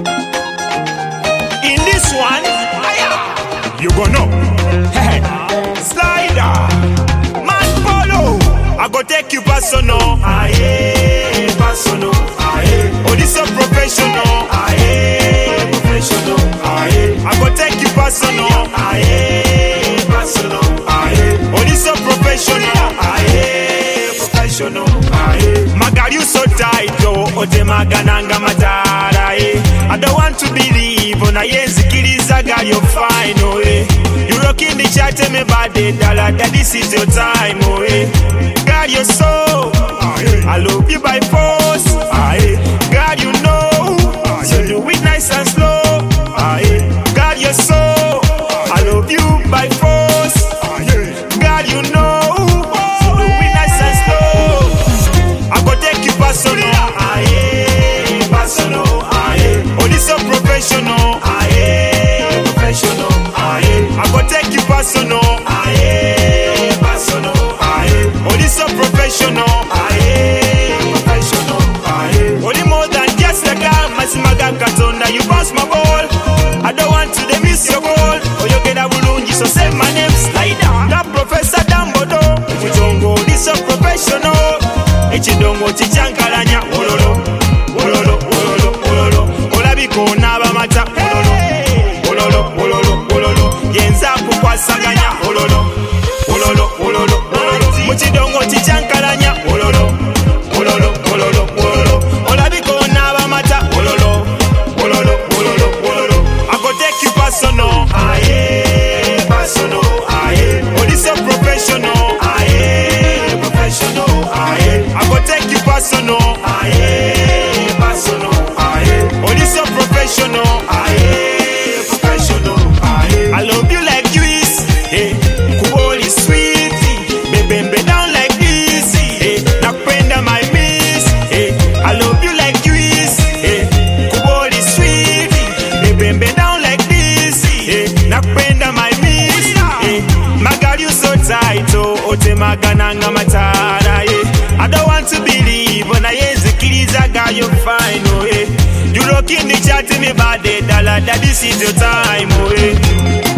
In this one, you gon' know. Slider, man follow. I go take you personal. Aye, personal. Aye. Oh, this a professional. Aye, professional. Aye. I go take you personal. Aye, personal. Aye. Oh, this a professional. Aye, professional. Aye. Maga, you so tight, oh, ote magananga matara. I don't want to believe on a yenzikiriza, girl, you're fine, oh, eh. You rocking the chat, tell me about the dollar, that this is your time, oh, eh. Girl, you're so, I love you by force, girl, you know, so do it nice and slow, girl, you're so, I love you by force, girl, you know, so do it nice and slow. I go take you personal, personal, oh, this so professional, professional, I go take you personal, personal, oh, this so professional, professional, only more than just a guy, Masimaga Katona, you pass my ball, I don't want to miss your goal, oh, you get a bulungi, so say my name, Slider, that Professor Dambodo, Chitongo, this so professional, Echidongo, Chichankalanya, Ololo, Ololo, Ololo, Ololo, Olabiko, Nabamata, Ololo, Ololo, Ololo, Ololo, Yenza, Pukwasaganya, Ololo, Ololo, Ololo, Ololo, Muchidongo, Chichankalanya, Ololo, Ololo, Ololo, Ololo, Olabiko, Nabamata, Ololo, Ololo, Ololo, Ololo, I go take you personal, personal, oh, this a professional, professional, I go take you personal, personal, oh, this a professional, professional, I love you like you is, cool is sweet, baby down like this, napenda my miss, I love you like you is, cool is sweet, baby down like this, napenda my miss, my girl you so tight, oh, ote magananga matara, I don't want to believe when I hear Zikiriza, girl you fine, oh, you rocking the chat, tell me about the dollar, that this is your time, oh,